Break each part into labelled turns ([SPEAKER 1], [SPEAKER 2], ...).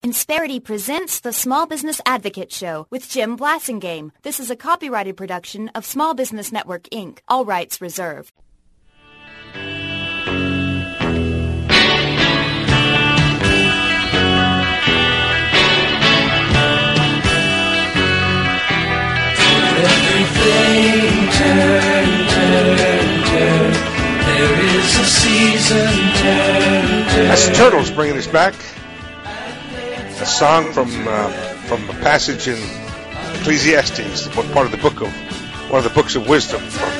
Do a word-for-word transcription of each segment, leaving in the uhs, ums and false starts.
[SPEAKER 1] Insperity presents the Small Business Advocate Show with Jim Blasingame. This is a copyrighted production of Small Business Network, Incorporated. All rights reserved.
[SPEAKER 2] Everything turn, turn, turn. There is a season, turn, turn.
[SPEAKER 3] That's the Turtles bringing us back. A song from uh, from a passage in Ecclesiastes, part of the book of one of the books of wisdom from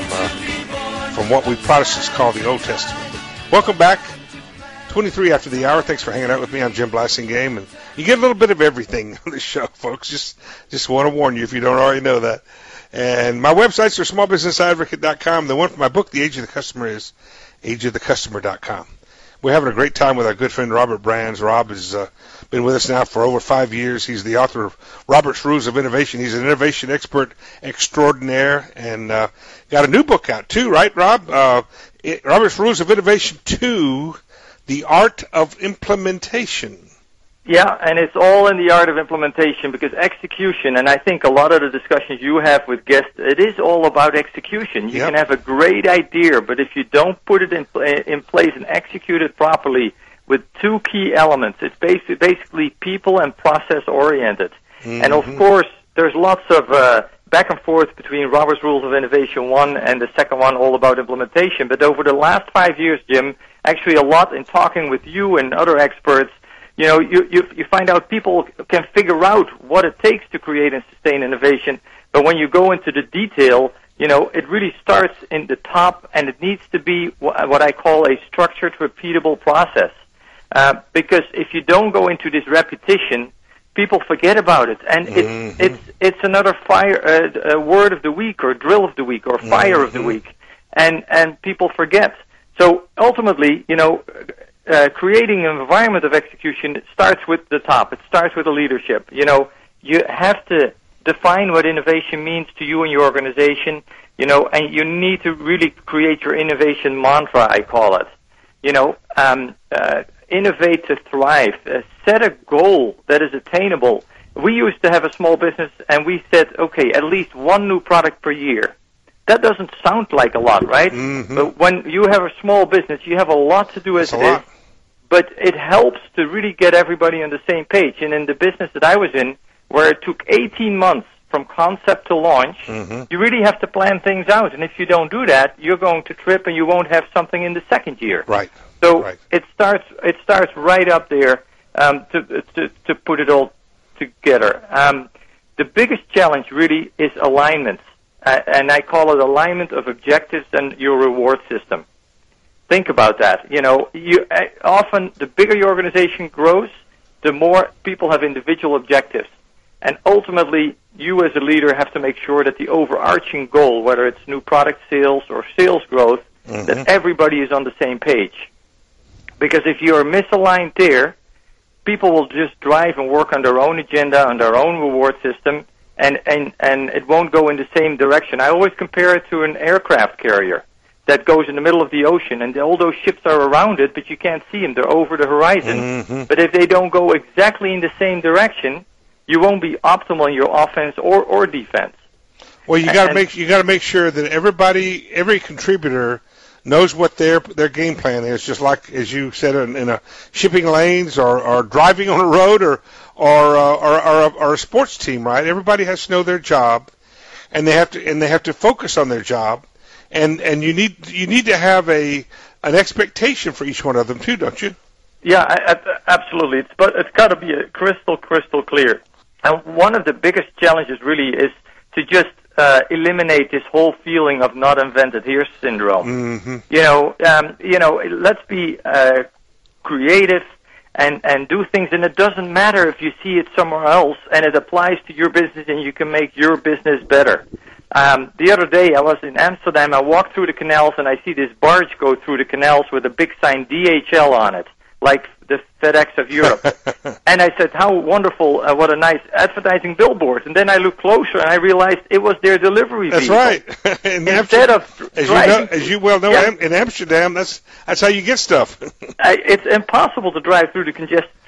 [SPEAKER 3] uh, from what we Protestants call the Old Testament. Welcome back. twenty-three after the hour. Thanks for hanging out with me. I'm Jim Blasingame, and you get a little bit of everything on this show, folks. Just just want to warn you if you don't already know that. And my websites are small business advocate dot com. The one for my book, The Age of the Customer, is age of the customer dot com. We're having a great time with our good friend Robert Brands. Rob has uh, been with us now for over five years. He's the author of Robert's Rules of Innovation. He's an innovation expert extraordinaire, and uh, got a new book out too, right, Rob? Uh, it, Robert's Rules of Innovation two, The Art of Implementation.
[SPEAKER 4] Yeah, and it's all in the art of implementation, because execution, and I think a lot of the discussions you have with guests, it is all about execution. You
[SPEAKER 3] Yep.
[SPEAKER 4] can have a great idea, but if you don't put it in, in place and execute it properly with two key elements, it's basically, basically people and process oriented. Mm-hmm. And of course, there's lots of uh, back and forth between Robert's Rules of Innovation one and the second one, all about implementation. But over the last five years, Jim, actually a lot in talking with you and other experts, you know, you, you you find out people can figure out what it takes to create and sustain innovation, but when you go into the detail, you know, it really starts in the top, and it needs to be what I call a structured, repeatable process. Uh, because if you don't go into this repetition, people forget about it, and it's mm-hmm. it's it's another fire uh, uh, word of the week, or drill of the week, or fire mm-hmm. of the week, and and people forget. So ultimately, you know. Uh, creating an environment of execution, it starts with the top. It starts with the leadership. You know, you have to define what innovation means to you and your organization, you know, and you need to really create your innovation mantra, I call it. You know, um, uh, innovate to thrive. Uh, set a goal that is attainable. We used to have a small business, and we said, okay, at least one new product per year. That doesn't sound like a lot, right? Mm-hmm. But when you have a small business, you have a lot to do as
[SPEAKER 3] That's
[SPEAKER 4] it is. But it helps to really get everybody on the same page. And in the business that I was in, where it took eighteen months from concept to launch, mm-hmm. you really have to plan things out. And if you don't do that, you're going to trip, and you won't have something in the second year.
[SPEAKER 3] Right.
[SPEAKER 4] So
[SPEAKER 3] right.
[SPEAKER 4] it starts it starts right up there um, to, to to put it all together. Um, the biggest challenge really is alignment. Uh, and I call it alignment of objectives and your reward system. Think about that. You know, you uh, often the bigger your organization grows, the more people have individual objectives. And ultimately, you as a leader have to make sure that the overarching goal, whether it's new product sales or sales growth, mm-hmm. that everybody is on the same page. Because if you're misaligned there, people will just drive and work on their own agenda, on their own reward system, and, and, and it won't go in the same direction. I always compare it to an aircraft carrier that goes in the middle of the ocean, and all those ships are around it, but you can't see them. They're over the horizon. Mm-hmm. But if they don't go exactly in the same direction, you won't be optimal in your offense or, or defense.
[SPEAKER 3] Well, you got to make you got to make sure that everybody, every contributor, knows what their their game plan is. Just like as you said, in, in a shipping lanes or, or driving on a road or or, uh, or or or a sports team, right? Everybody has to know their job, and they have to and they have to focus on their job. And and you need you need to have a an expectation for each one of them too, don't you?
[SPEAKER 4] Yeah, I, I, absolutely. It's but it's got to be a crystal crystal clear. And one of the biggest challenges really is to just uh, eliminate this whole feeling of not invented here syndrome. Mm-hmm. You know, um, you know. Let's be uh, creative and and do things, and it doesn't matter if you see it somewhere else, and it applies to your business, and you can make your business better. Um, the other day, I was in Amsterdam. I walked through the canals, and I see this barge go through the canals with a big sign D H L on it, like the FedEx of Europe. And I said, how wonderful, uh, what a nice advertising billboard. And then I looked closer, and I realized it was their delivery
[SPEAKER 3] That's
[SPEAKER 4] vehicle.
[SPEAKER 3] right. in
[SPEAKER 4] Instead of
[SPEAKER 3] as
[SPEAKER 4] driving,
[SPEAKER 3] you, know, as you well know,
[SPEAKER 4] yeah.
[SPEAKER 3] in Amsterdam, that's that's how you get stuff.
[SPEAKER 4] I, it's impossible to drive through the congested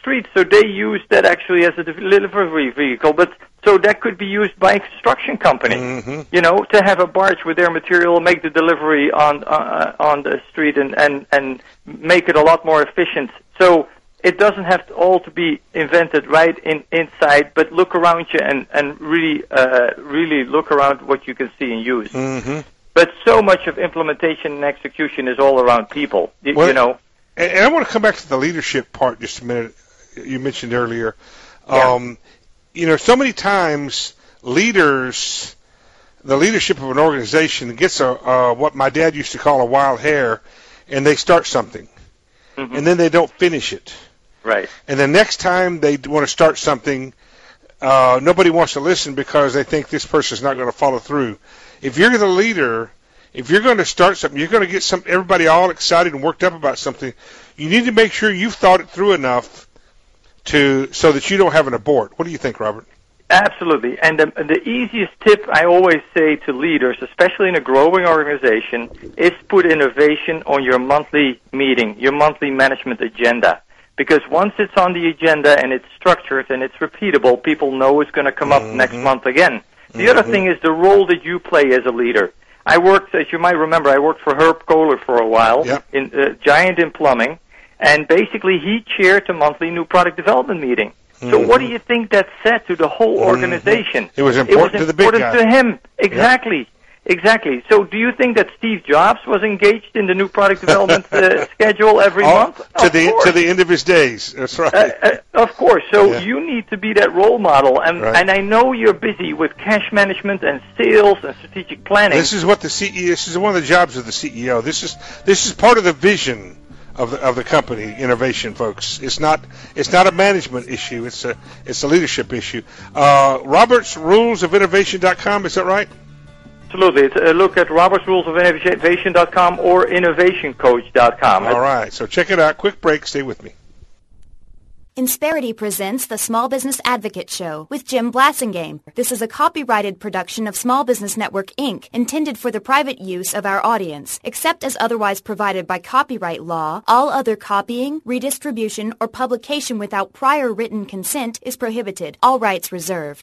[SPEAKER 4] street, so they use that actually as a delivery vehicle. But so that could be used by a construction company,
[SPEAKER 3] mm-hmm.
[SPEAKER 4] you know, to have a barge with their material, make the delivery on uh, on the street, and, and, and make it a lot more efficient. So it doesn't have to all to be invented right in inside, but look around you and and really uh, really look around what you can see and use.
[SPEAKER 3] Mm-hmm.
[SPEAKER 4] But so much of implementation and execution is all around people, you,
[SPEAKER 3] well,
[SPEAKER 4] you know.
[SPEAKER 3] And, and I want to come back to the leadership part just a minute. You mentioned earlier.
[SPEAKER 4] Yeah.
[SPEAKER 3] Um, you know, so many times leaders, the leadership of an organization gets a uh, what my dad used to call a wild hair, and they start something,
[SPEAKER 4] Mm-hmm.
[SPEAKER 3] and then they don't finish it.
[SPEAKER 4] Right.
[SPEAKER 3] And the next time they want to start something, uh, nobody wants to listen because they think this person's not going to follow through. If you're the leader, if you're going to start something, you're going to get some everybody all excited and worked up about something. You need to make sure you've thought it through enough to so that you don't have an abort. What do you think, Robert?
[SPEAKER 4] Absolutely. And the, the easiest tip I always say to leaders, especially in a growing organization, is put innovation on your monthly meeting, your monthly management agenda. Because once it's on the agenda and it's structured and it's repeatable, people know it's going to come up
[SPEAKER 3] Mm-hmm.
[SPEAKER 4] next month again. The
[SPEAKER 3] Mm-hmm.
[SPEAKER 4] other thing is the role that you play as a leader. I worked, as you might remember, I worked for Herb Kohler for a while,
[SPEAKER 3] Yep.
[SPEAKER 4] in uh, Giant in plumbing, and basically he chaired the monthly new product development meeting. So
[SPEAKER 3] Mm-hmm.
[SPEAKER 4] what do you think that said to the whole organization?
[SPEAKER 3] It was important to the big
[SPEAKER 4] important
[SPEAKER 3] guy.
[SPEAKER 4] to him. Exactly. Exactly. So do you think that Steve Jobs was engaged in the new product development uh, schedule every
[SPEAKER 3] All-
[SPEAKER 4] month?
[SPEAKER 3] to
[SPEAKER 4] Of
[SPEAKER 3] the
[SPEAKER 4] course.
[SPEAKER 3] to the end of his days. That's right.
[SPEAKER 4] Uh, uh, of course. So
[SPEAKER 3] Yeah.
[SPEAKER 4] you need to be that role model. And,
[SPEAKER 3] Right.
[SPEAKER 4] and I know you're busy with cash management and sales and strategic planning.
[SPEAKER 3] This is what the C E O. This is one of the jobs of the C E O. This is this is part of the vision of the of the company. Innovation, folks. It's not it's not a management issue. It's a it's a leadership issue. Uh, Robert's Rules of Innovation dot com. Is that right?
[SPEAKER 4] Absolutely. It's, uh, look at roberts rules of innovation dot com or innovation coach dot com.
[SPEAKER 3] All right. So check it out. Quick break. Stay with me.
[SPEAKER 1] Insperity presents the Small Business Advocate Show with Jim Blasingame. This is a copyrighted production of Small Business Network, Incorporated, intended for the private use of our audience. Except as otherwise provided by copyright law, all other copying, redistribution, or publication without prior written consent is prohibited. All rights reserved.